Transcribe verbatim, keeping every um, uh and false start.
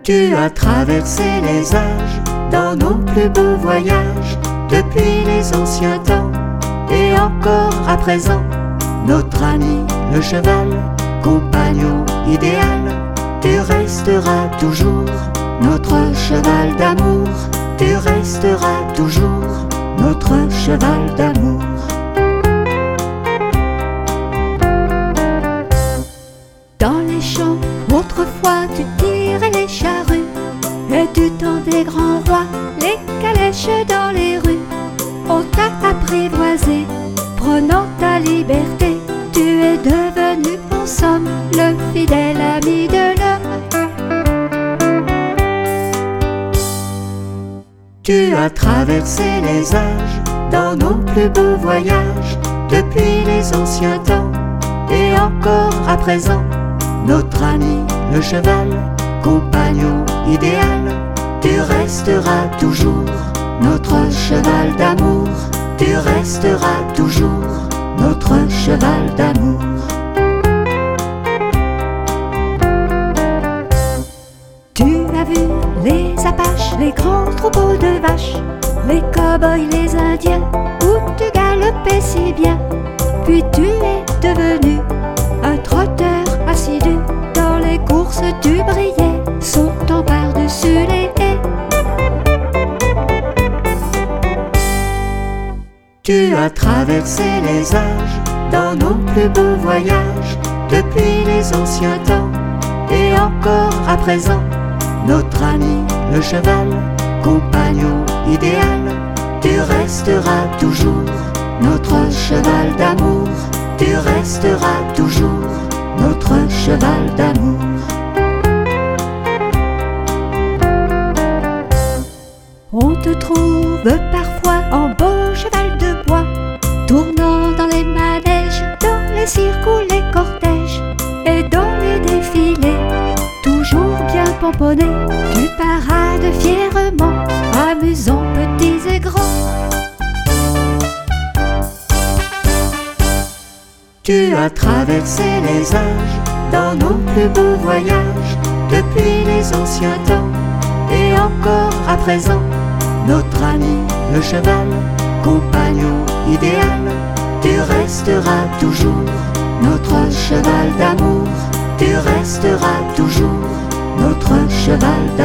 Tu as traversé les âges dans nos plus beaux voyages, depuis les anciens temps et encore à présent. Notre ami le cheval, compagnon idéal, tu resteras toujours notre cheval d'amour. Tu resteras toujours notre cheval d'amour. Dans les champs, autrefois tu tirais les charrues, et du temps des grands rois, les calèches dans les rues. On t'a apprivoisé, prenant ta liberté. Tu es devenu en somme le fidèle ami de l'homme. Tu as traversé les âges dans nos plus beaux voyages, depuis les anciens temps et encore à présent. Notre ami le cheval, compagnon idéal, tu resteras toujours notre cheval d'amour. Tu resteras toujours notre cheval d'amour. Tu as vu les Apaches, les grands troupeaux de vaches, les cow-boys, les Indiens, où tu galopais si bien. Puis tu es devenu un trotteur assidu. Dans les courses tu brillais, sautant par-dessus les haies. Tu as traversé les âges dans nos plus beaux voyages, depuis les anciens temps et encore à présent. Notre ami le cheval, compagnon idéal, tu resteras toujours notre cheval d'amour. Tu resteras toujours notre cheval d'amour. On te trouve parfois en beau cheval de bois, tournant dans les manèges, dans les cirques ou les cortèges, et dans les défilés, toujours bien pomponné. Tu parades fièrement, amusant petits et grands. Tu as traversé les âges dans nos plus beaux voyages, depuis les anciens temps et encore à présent. Notre ami le cheval, compagnon idéal, tu resteras toujours notre cheval d'amour. Tu resteras toujours notre cheval d'amour.